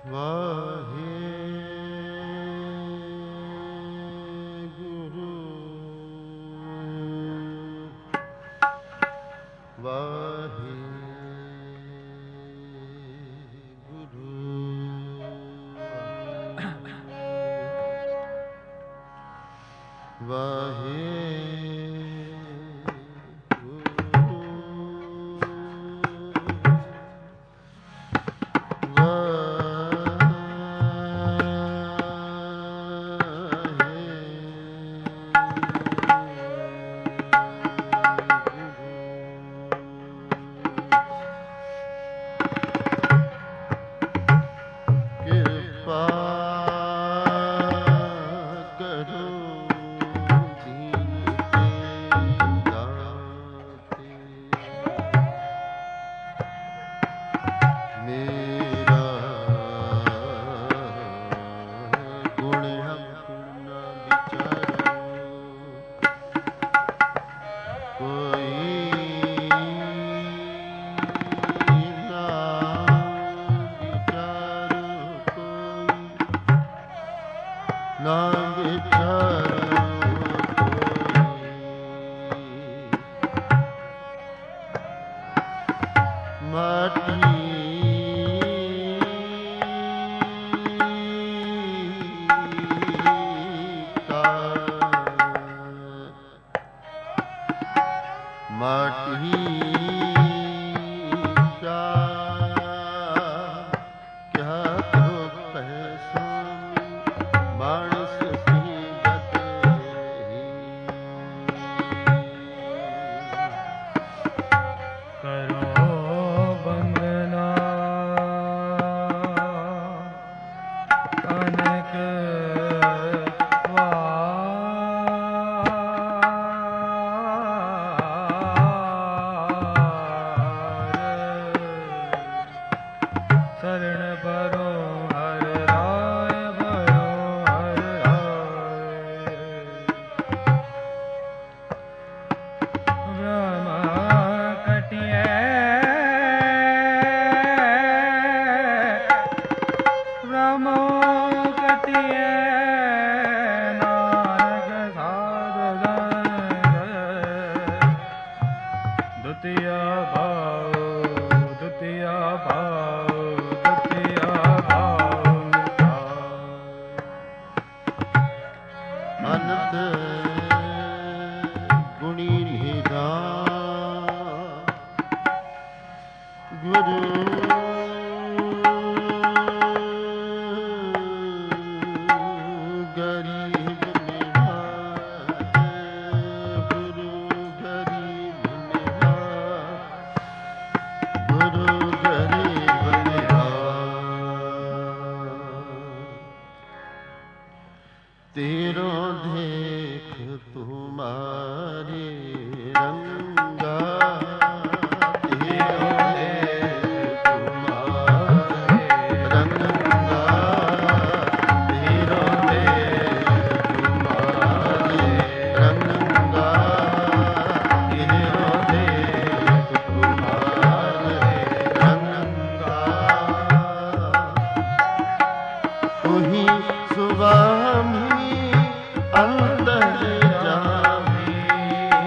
ਸੁਆਮੀ ਅੰਦਰ ਜਾਮੀ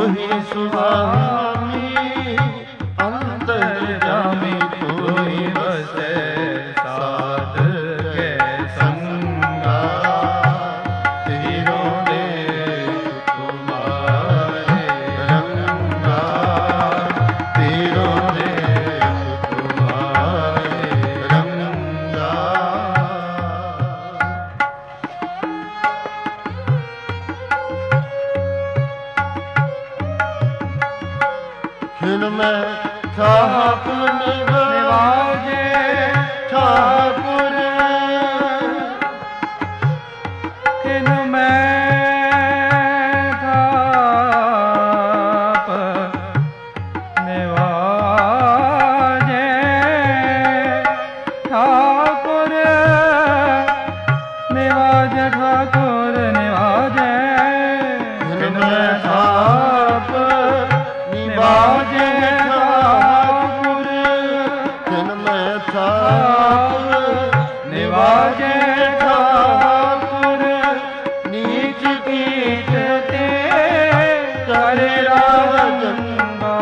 तुहि सुभामी अंतर्यामी तुहि बसै साध के संगा तीरों देख तुम्हारे रंगा तीरों देख तुम्हारे रंगा। खिन में ठाकुर निवाजे ठाकुर खिन में ठाप निवाजे ठाकुर निवाजे ठाकुर निवाजे खिन में ठाप निवाजे ठाकुर खिन में ठाकुर निवाजे ठाकुर नीच कीट ते करे राजंगा।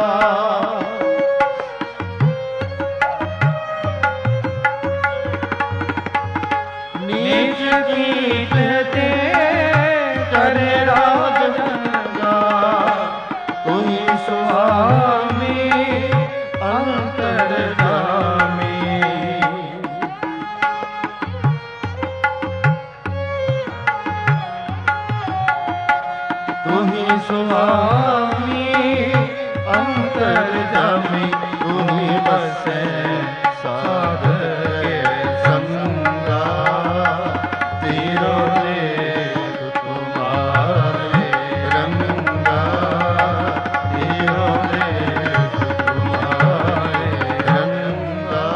नीच कीट ते करे राजंगा। तुहि सुभामी अंतर्यामी तुहि सुभामी अंतर्यामी तुहि बसै साध के संगा तीरों देख तुम्हारे रंगा तीरों देख तुम्हारे रंगा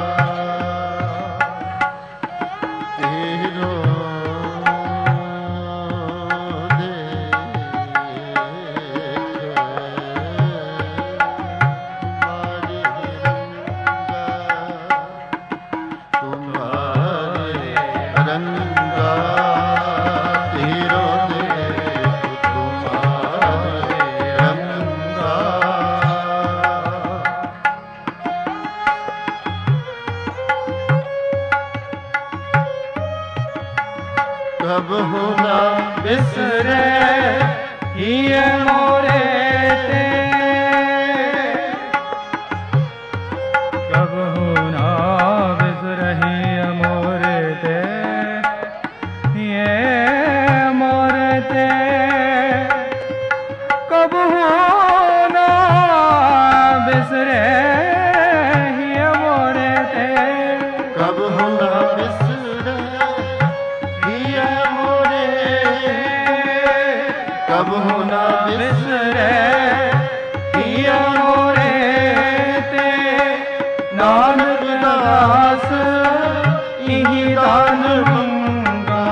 तीरों कब होना बिसरे ये मोरे ते कब होना बिसरे ये मोरे ते ये मोरे ते कब होना बिसरे ये मोरे ते कब होना बिसरे कब होना बिसरे हिया मोरे ते नानक दास इही दान मंगा।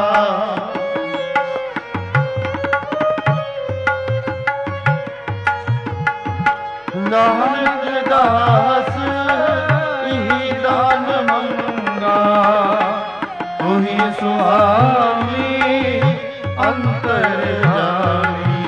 नानक दास इही दान मंगा। तुहि सुभामी अंतर्यामी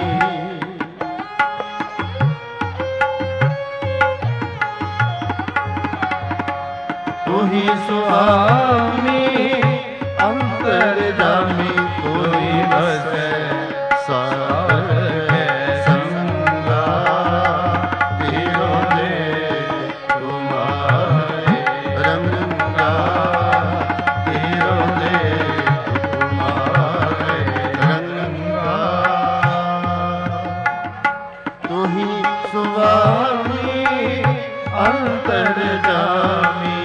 तुहि सुभामी अंतर्यामी तुहि बसै साध के संगा तीरों देख तुम्हारे रंगा तीरों देख तुम्हारे रंगा। तुहि सुभामी अंतर्यामी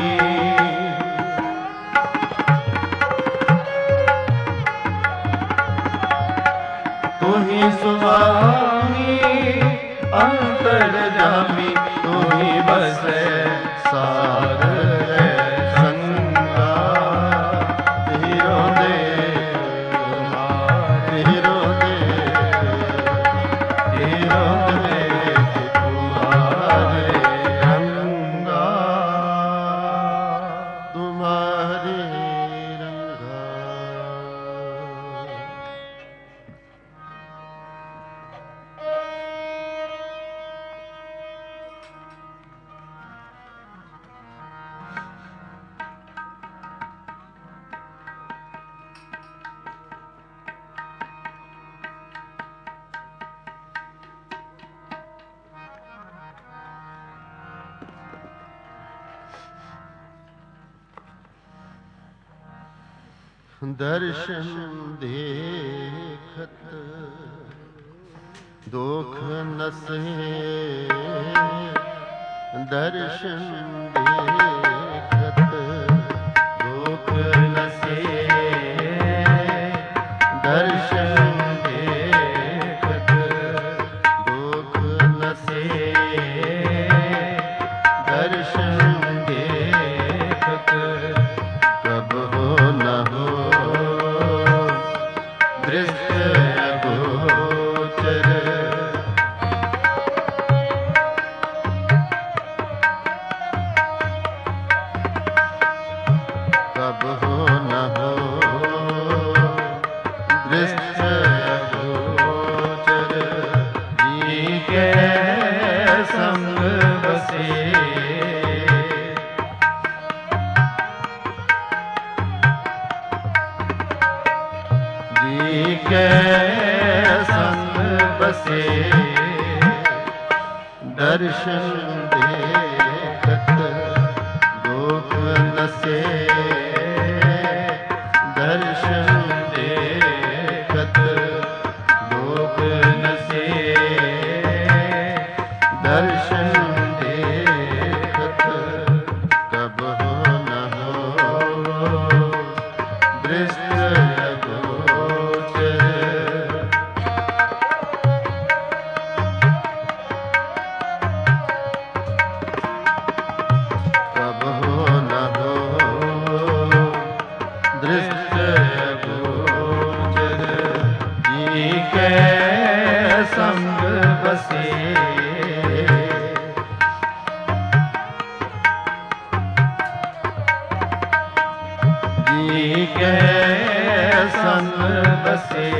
तुहि सुभामी अंतर्यामी तुहि बसै साध के संगा तीरों देख तुम्हारे तीरों देख तुम्हारे रंगा तुम्हारे रंगा। दर्शन देखत दुख नसे, दर्शन देखत दुख नसे, दर्शन देखत दुख नसे, दर्शन देखत कब हो न हो दृश्य गोचर, कब हो न हो दृश्य गोचर, जी के संग बसे, जी के संग बसे, दर्शन देखत दुख नसे, दर्शन देखत दुख नसे, दर्शन देखत कब हो न हो दृश्य गोचर, कब हो न हो दृश्य गोचर, जी के संग बसे, जी के संग बसे,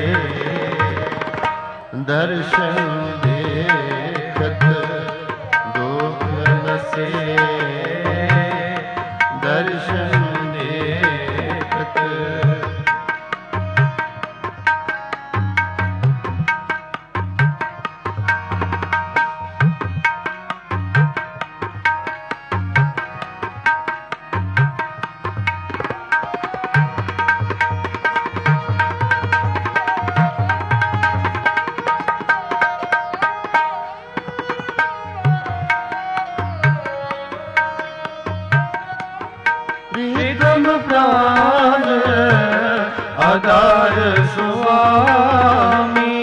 दर्शन देखत दुख नसे, दर्शन देखत प्रीतम प्राण आधार स्वामी,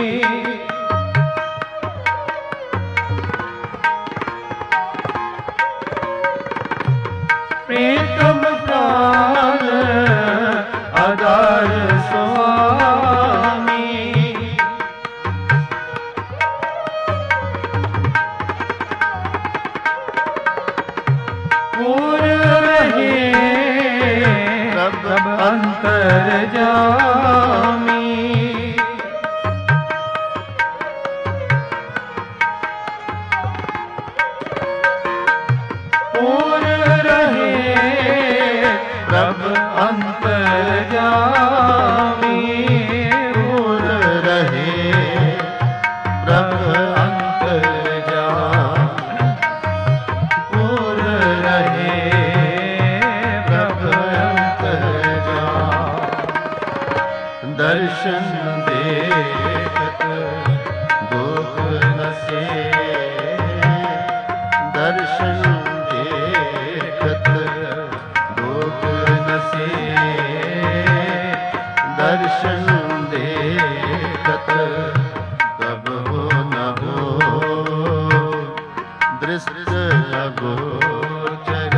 प्रीतम प्राण आधार स्वामी, सब अंतर जामी, पूर्ण रहे प्रभ अंतर जामी, पूर्ण रहे प्रभ अंतर जामी, पूर्ण रहे दर्शन देखत दुख नसे, दर्शन देखत दुख नसे, दर्शन देखत कब हो न हो दृश्य गोचर,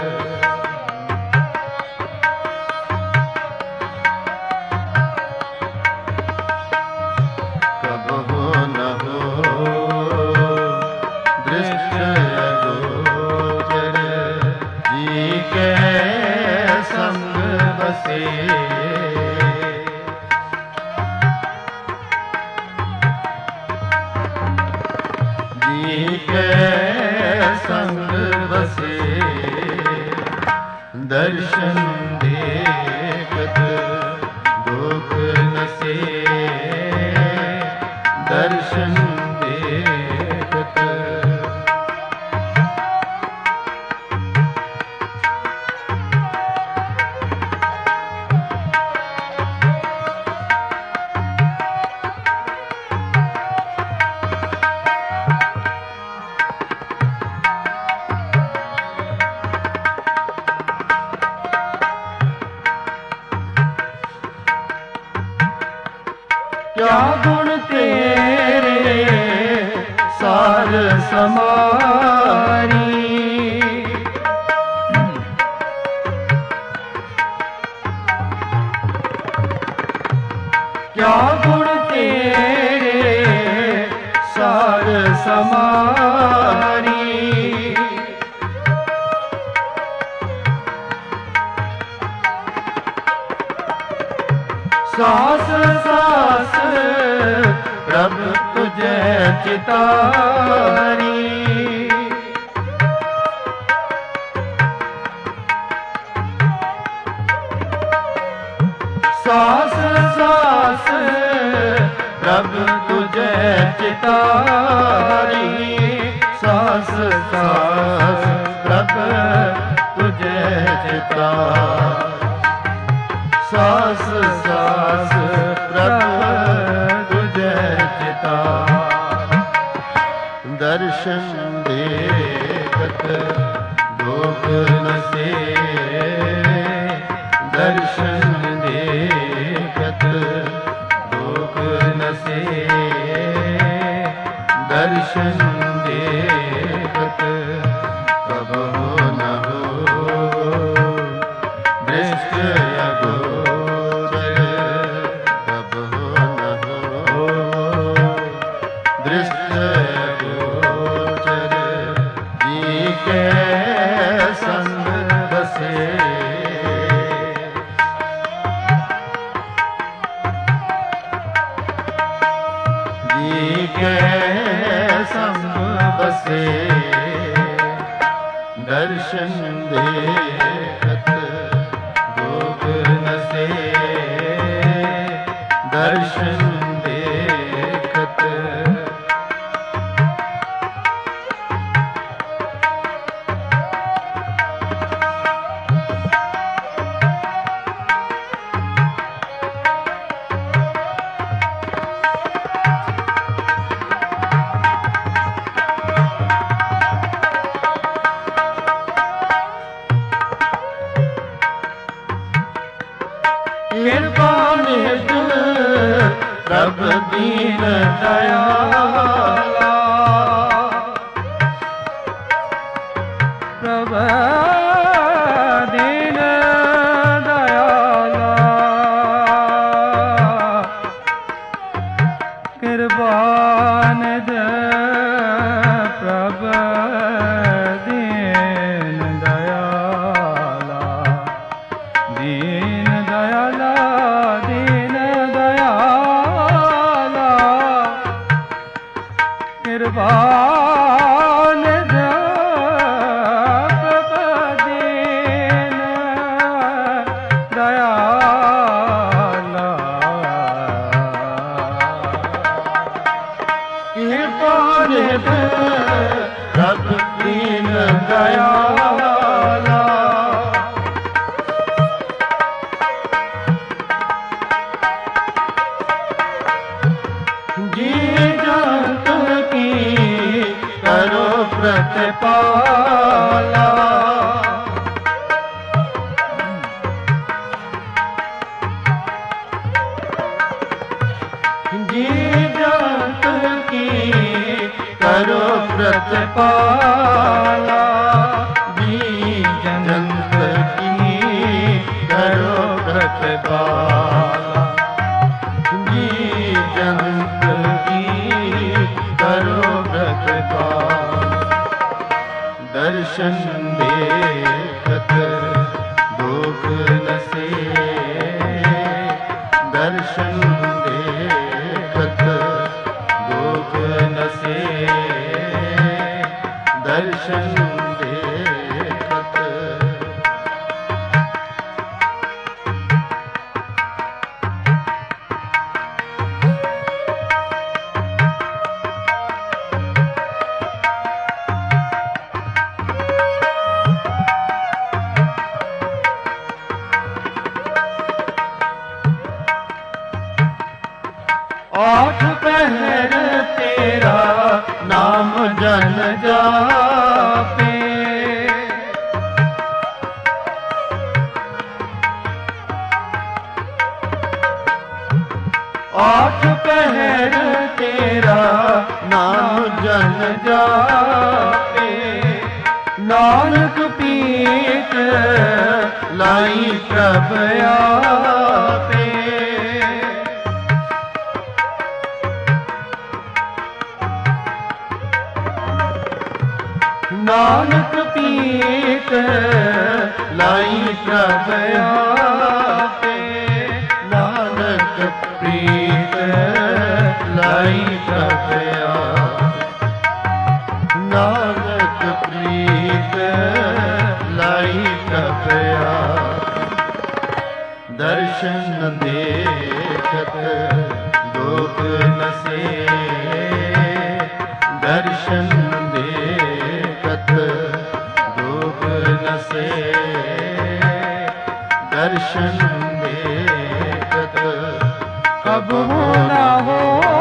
कब हो न हो दृश्य गोचर, जी के संग बसे, जी के संग बसे, दर्शन देखत दुख नसे, दर्शन देखत क्या गुण तेरे सार समारी। क्या गुण तेरे सार समारी। सास सास प्रभु तुझे चितारी। सास सास प्रभु तुझे चितारी। सास सास प्रभु तुझे चितारी। सास सास प्रभु तुझे चितारी। दर्शन देखत दुख न से। दर्शन देखत दुख न से। दर्शन देखत कबहु न हो दृष्ट अगोचर। कबहु न हो दृष्ट अगोचर। जी के संग बसे। के संग बसे। दर्शन देखत दुख न से। दर्शन देखत कृपा निध प्रभु दीन दयाला। प्रभु दीन दयाला। कृपा निध प्रभु दीन दयाला। दीन दयाला दीन दयाला। कृपा निध प्रभु दीन दयाला। कृपा निध प्रभु दीन दयाला। जी जंत की करो प्रतिपाला। जी जंत की करो प्रतिपाला। जी जंत की करो प्रतिपाला। जी जंत की करो प्रतिपाला। दर्शन देखत दुख न से। दर्शन देखत दुख न से। दर्शन देखत आठ पहर तेरा नाम जन जापे। आठ पहर तेरा नाम जन जापे, नानक पीत लाई प्रभ आपे। नानक पीत लाई प्रभ आपे, नानक प्रीत लाई प्रभ आपे, नानक प्रीत लाई प्रभ आपे। दर्शन देखत दुख नसे, दर्शन दुख नसे, दर्शन देखत कब हो न हो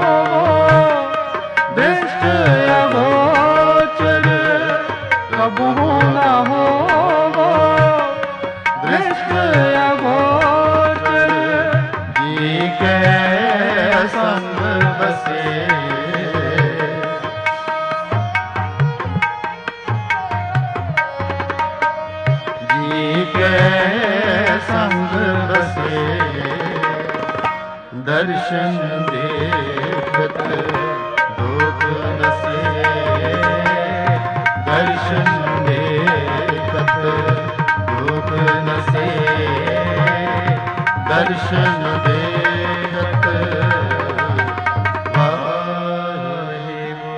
दृष्ट अगोचर, कब हो न हो दृष्ट अगोचर। जी के संग बसे, संग बसे, दर्शन देखत दुख नसे, दर्शन देखत दुख नसे, दर्शन देखत वाहिगुरु।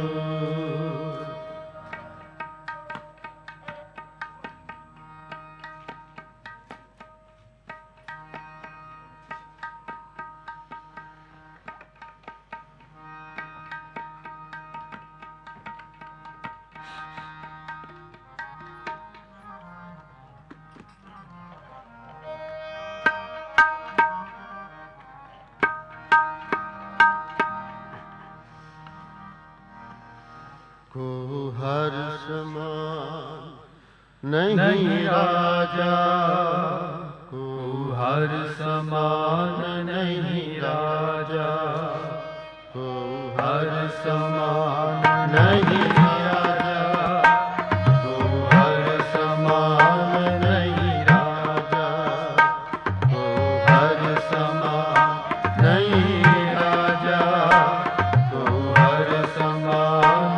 को हर समान नहीं राजा, को हर समान नहीं राजा, को हर समान नहीं राजा, को हर समान नहीं राजा, को हर समान नहीं राजा, को हर समान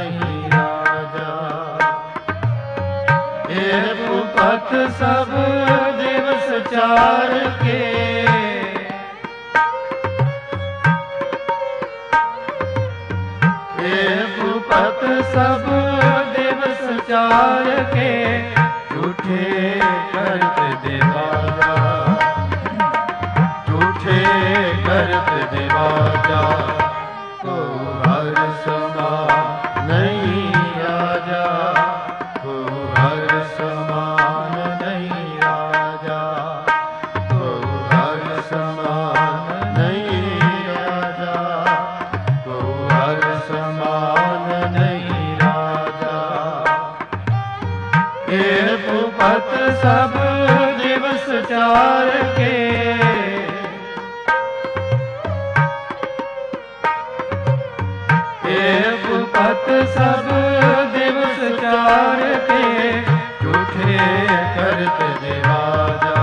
भूपत सब दिवस चार के, भूपत सब दिवस चार के, झूठे करत देवाजा, झूठे करत देवाजा, को हर समान नहीं राजा, को हर समान नहीं राजा, को हर समान नहीं राजा, को हर समान नहीं राजा। ये भूपत सब दिवस चार के, ये भूपत सब दिवस चार के, झूठे करत देवाजा,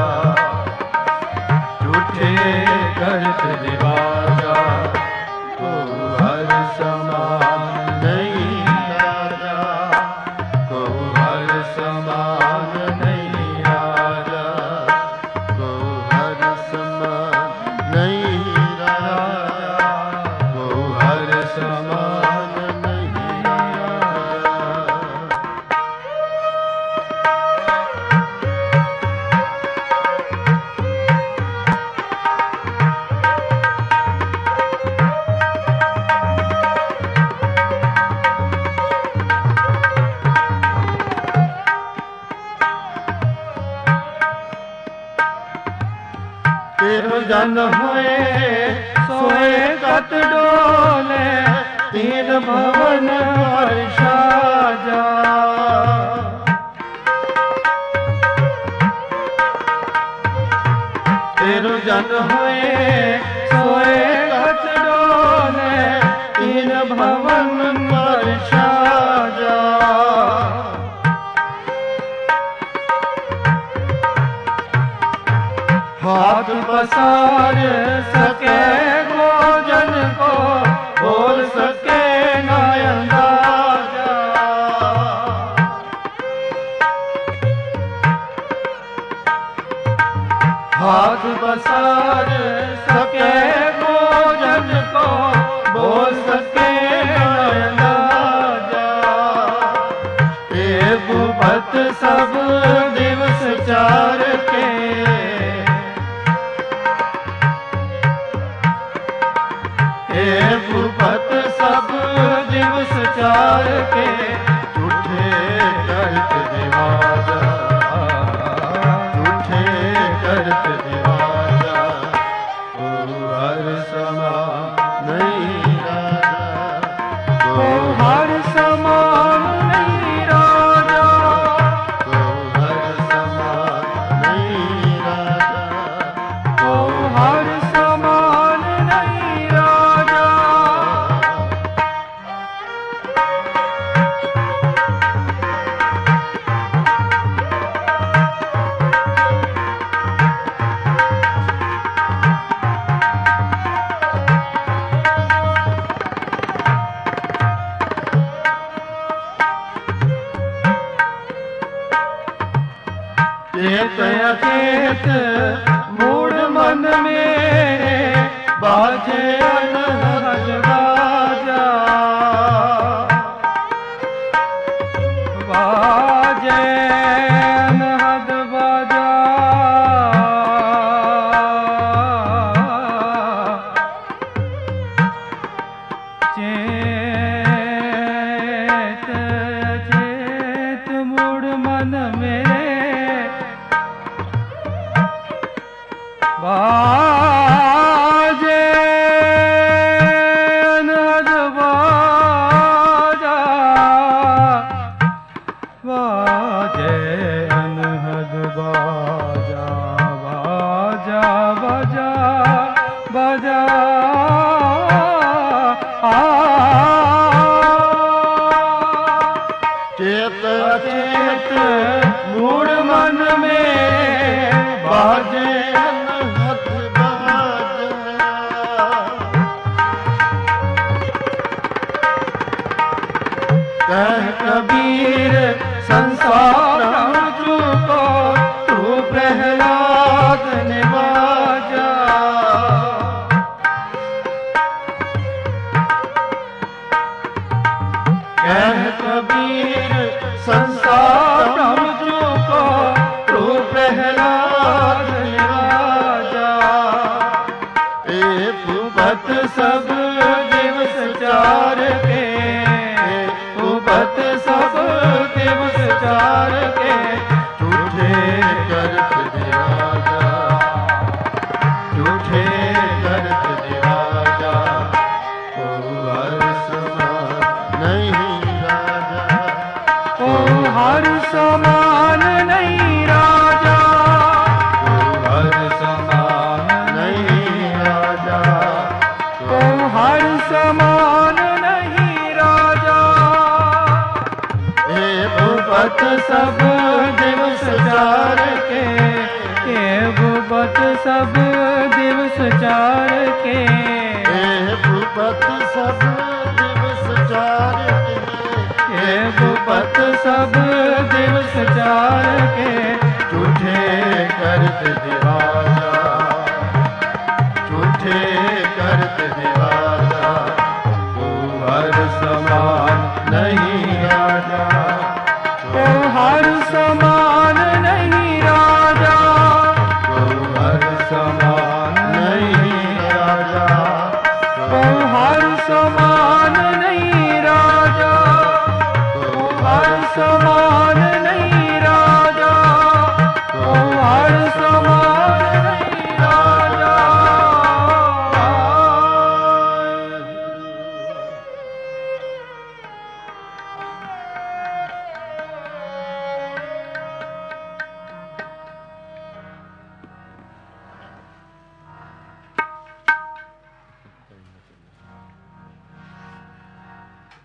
झूठे करत देवाजा, को हर समान नहीं राजा, को हर समान नहीं राजा, को हर समान नहीं राजा, को हर समान नहीं राजा। जन होए सोए कत डोले, तीन भवन वर्षा जा। तेरु जन हुए सोए कत डोले तीन भवन पर साजा। हाथ पसार सके भोजन को बोल सके न अंदाजा। हाथ पसार सके भोजन को बोल सके न अंदाजा। ए भूपत सब दिवस चार के भूपत सब दिवस चार के झूठे करत दिवाजा। झूठे करत दिवाजा ओ हर समान नहीं राजा। ओ हर समान नहीं राजा। ओ हर समान नहीं राजा। ओ हर समान नहीं राजा। चेत अचेत मूड मन में बाजे अनहद बाजा। बाजे अनहद बाजा। चेत अचेत मूड मन में बाजे अनहद बाजा। बाजे अनहद बाजा। बाजा बाजा बाजा। चेत अचेत मूड मन में बाजे कह कबीर संसार को तू प्रहलाद निवाजा। कह कबीर संसार को तू प्रहलाद निवाजा। ए भूपत सब दिवस चार के भूपत सब दिवस चार के झूठे करत दिवाजा। झूठे करत दिवाजा ओ हर समान नहीं राजा। ओ हर समान नहीं राजा। ओ हर समान नहीं राजा। ओ हर समान नहीं राजा। भूपत सब दिवस चार के भूपत सब दिवस चार के भूपत सब दिवस चार के भूपत सब दिवस चार के झूठे करत दिवाजा। झूठे करत दिवाजा ओ हर समान नहीं राजा। ओ हर समान नहीं राजा। ओ हर समान नहीं राजा। ओ हर समान नहीं राजा। ओ हर समान नहीं राजा। ओ हर समान नहीं राजा।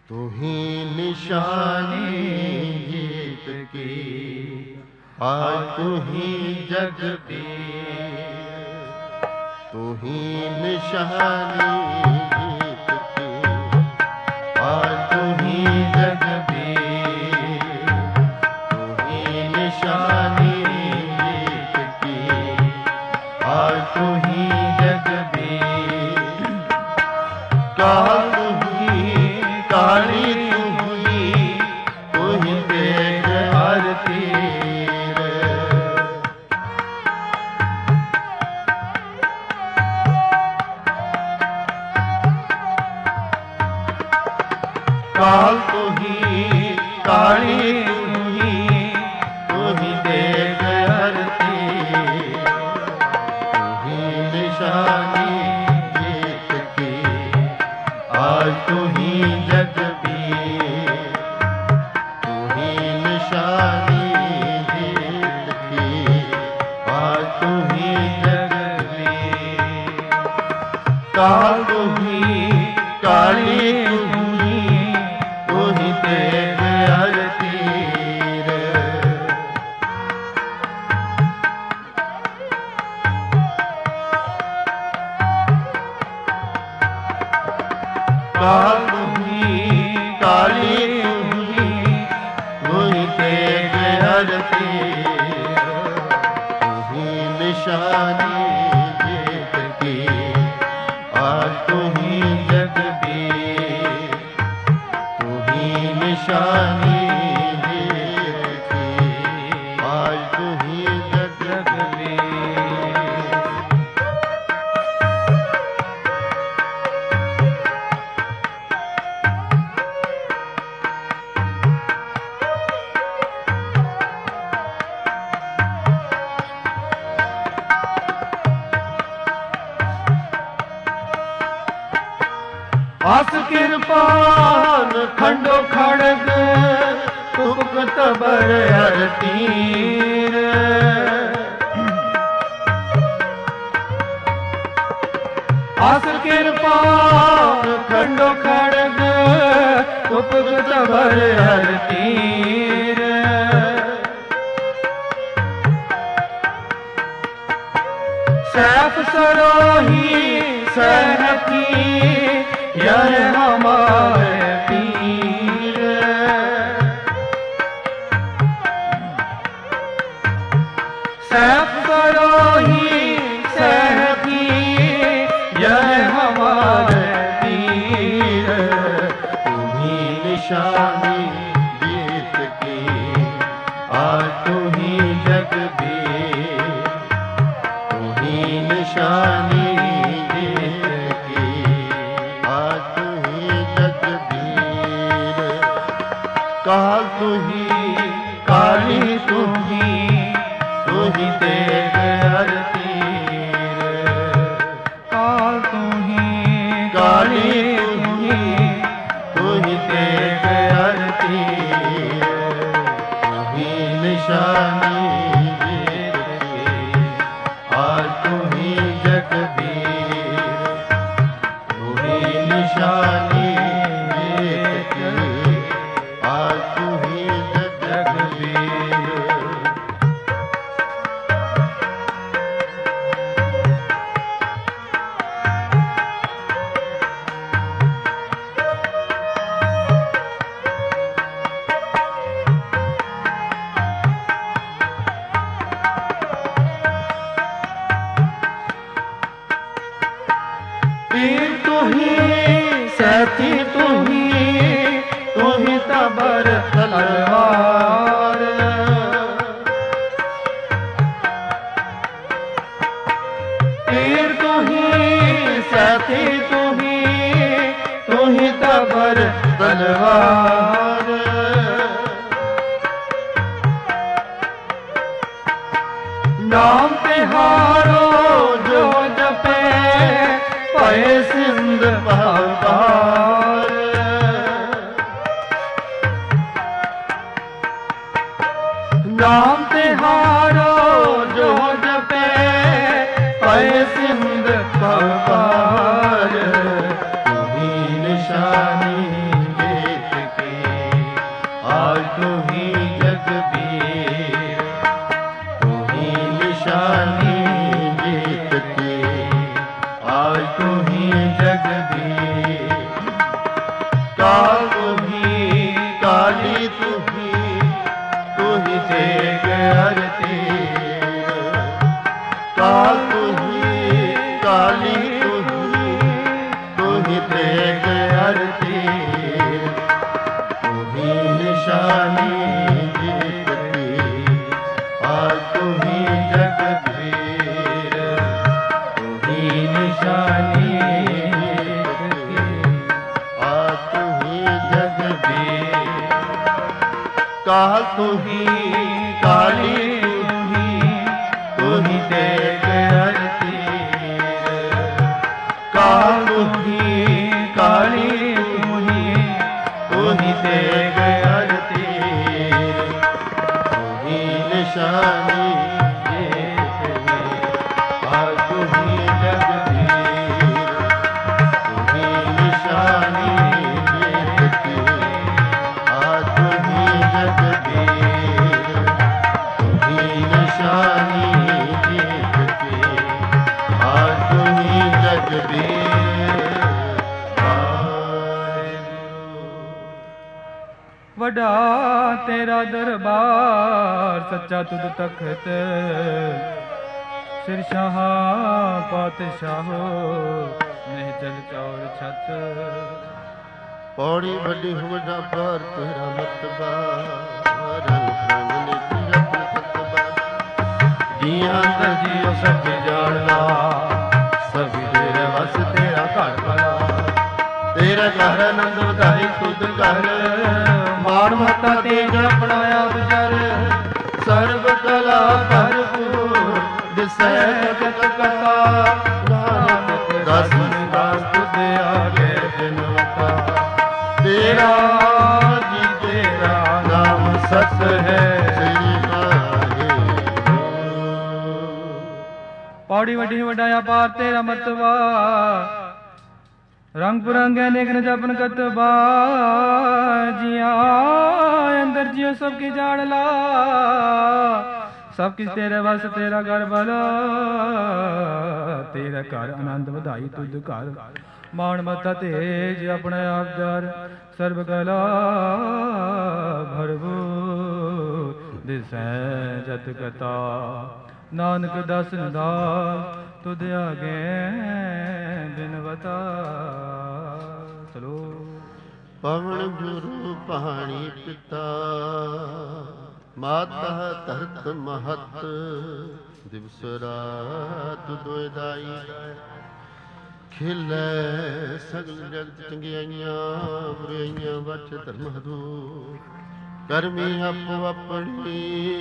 तू ही निशानी जीत की, आज तू ही जगदीश। तू ही निशानी जीत की, आज तू ही जगदीश। तू ही निशानी जीत की, आज तू ही जगदीश। काल तू ही काली तू ही तेज आरती रे। काल तू ही काली तू ही तेज आरती। तू ही निशानी जीत की, आज तू ही जगदीश। तू ही निशानी जीत की, आज तू ही जगदीश। काल तू ही काली तू ही तेज आरती रे। काल तू ही काली तू ही तेज आरती। तू ही निशानी जीत की, आज तू ही जगदीश। तू ही निशानी जीत की, आज तू ही जगदीश। आस कृपान खंडो खड़ग तुक तबर हर तीर। आस कृपान खंडो खड़ग तुक तबर हर तीर। सैफ सरोही सहती यह हमारे पीर। सैफ सरोही सहती यह हमारे पीर। तू ही निशानी जीत की, आज तू ही जगदीश। तू ही निशानी जीत की, आज तू ही जगदीश। काल तू ही काली तू ही तेज आरती रे। काल तू ही काली तू ही तेज आरती। तू ही निशानी जीत की, आज तू ही जगदीश। तू ही निशानी जीत की, आज तू ही जगदीश। पीर तू ही साथी तू ही तबर तलवार। पीर तू ही साथी तू ही तबर तलवार। नाम तिहारो जो जपे पाए सिंध पार। नाम तिहारो जो जपे पाए सिंध पार। तू ही निशानी जीत ਜਗਦੀਸ਼। ਕਾਲ ਤੁਹੀ ਕਾਲੀ ਤੁਹੀ, ਤੁਹੀ ਤੇਗ ਅਰਤੀ। ਕਾਲ ਤੁਹੀ ਕਾਲੀ ਤੁਹੀ, ਤੁਹੀ ਤੇਗ ਅਰਤੀ। ਤੁਹੀ ਨਿਸ਼ਾਨੀ ਜੀਤ ਕੀ, ਆ ਤੁਹੀ ਜਗਦੀਸ਼। ਤੁਹੀ ਨਿਸ਼ਾਨੀ ਕਾਲ ਤੁਹੀ ਕਾਲੀ ਤੁਹੀ, ਤੁਹੀ ਤੇਗ ਅਰਤੀ। ਕਾਲ ਤੁਹੀ ਕਾਲੀ ਤੁਹੀ, ਤੁਹੀ ਤੇਗ ਅਰਤੀ। ਤੁਹੀ ਨਿਸ਼ਾਨੀ ਜੀਤ ਕੀ, ਆ ਤੁਹੀ ਜਗਦੀਸ਼। ਤੁਹੀ ਨਿਸ਼ਾਨੀ ਜੀਤ ਕੀ, ਆ ਤੁਹੀ ਜਗਦੀਸ਼। ਤੁਹੀ ਨਿਸ਼ਾਨੀ ਜੀਤ ਕੀ, ਆ ਤੁਹੀ ਜਗਦੀਸ਼। ਵੱਡਾ ਤੇਰਾ ਦਰਬਾਰ, ਸੱਚਾ ਤੁਧ ਤਖਤ। ਸਿਰ ਸ਼ਾਹ ਪਾਤਸ਼ਾਹੋ, ਨਿਹਚਲ ਚੌਰ ਛਤ। ਪੌੜੀ ਵੱਡੀ ਵੱਡਾ ਪਰ ਤੇਰਾ ਮਤਬਾ, ਰੰਗ ਰੰਗ ਨੀਤੀ ਰਤਨ ਸਤਬਾ। ਜੀਆਂ ਅੰਦਰ ਜੀਉ ਸਭ ਜਾਣਨਾ, ਸਭੀ ਤੇਰੇ ਵਸ ਤੇਰਾ ਘਰ ਭਲਾ। ਤੇਰਾ ਘਰ ਆਨੰਦ ਵਧਾਈ ਤੁਧ ਘਰ, ਮਾਣ ਮਹਤਾ ਤੇਜ ਆਪਣਾ ਆਪ ਜਰ। ਸਰਬ ਕਲਾ ਭਰਪੂਰ, ਦਿਸੈ ਜਗਤ ਕਥਾ। ਨਾਨਕ ਦਸ ਦਾਸ ਤੁਧ ਆਗੇ ਬਿਨਵਤਾ। ਤੇਰਾ ਜੀ ਤੇਰਾ ਨਾਮ ਸਤ ਹੈ, ਸ੍ਰੀ ਵਾਹਿਗੁਰੂ। ਪੌੜੀ ਵੱਡੀ ਵੱਡਾ ਅਪਾਰ ਤੇਰਾ ਮਤਵਾ, ਰੰਗ ਬਿਰੰਗ ਅਨੇਕ ਨ ਜਪਨ ਕਤਬਾ। ਜੀਆਂ ਅੰਦਰ ਜਿਉ ਸਭ ਕੀ ਜਾੜ ਲਾ, ਸਭ ਕਿਛ ਤੇਰੇ ਵਸ ਤੇਰਾ ਘਰ ਭਲਾ। ਤੇਰਾ ਘਰ ਆਨੰਦ ਵਧਾਈ ਤੁਧ ਘਰ, ਮਾਣ ਮਤਾ ਤੇਜ ਆਪਣੇ ਆਪ ਜਰ। ਸਰਬ ਕਲਾ ਭਰਪੂਰ, ਦਿਸੈ ਜਤ ਕਥਾ। ਨਾਨਕ ਦਸ ਦਾਸ ਤੁਧ ਆਗੇ ਬਿਨਵਤਾ। ਚਲੋ। ਪਵਨ ਗੁਰੂ ਪਾਣੀ ਪਿਤਾ, ਮਾਤਾ ਧਰਤ ਮਹਤ। ਦਿਵਸ ਰਾਤ ਦੁਇ ਦਾਈ, ਖਿਲੇ ਸਗਲ ਜਗਤ ਚੰਗਿਆਈਆਂ। ਬੁਰਾਈਆਂ ਬਚ ਧਰਮ ਹਦੂਰ, ਕਰਮੀ ਆਪੋ ਆਪਣੀ।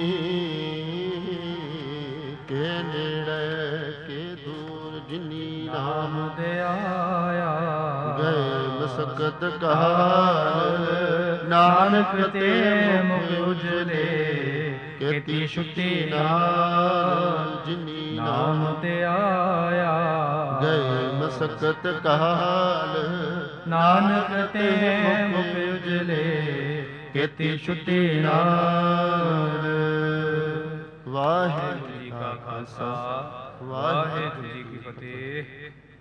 ਕੇ ਨੇੜੇ ਕੇ ਦੂਰ, ਜਿਨੀ ਨਾਮ ਦੇ ਆਇਆ। ਗਏ ਮਸਕਤ ਕਾਲ, ਨਾਨਕ ਤੇ ਮੁਖ ਉਜਲੇ। ਕੀਤੀ ਛੁੱਟੀ ਨਾਲ, ਜਿਨੀ ਨਾਮ ਤੇ ਆਇਆ। ਗਏ ਮਸਕਤ ਕਾਲ, ਨਾਨਕ ਤੇ ਮੁਖ ਉਜਲੇ। ਕੀਤੀ ਛੁੱਟੀ ਨਾਲ। ਵਾਹਿਗੁਰੂ ਜੀ ਕਾ ਖਾਲਸਾ, ਵਾਹਿਗੁਰੂ ਜੀ ਕੀ ਫਤਿਹ।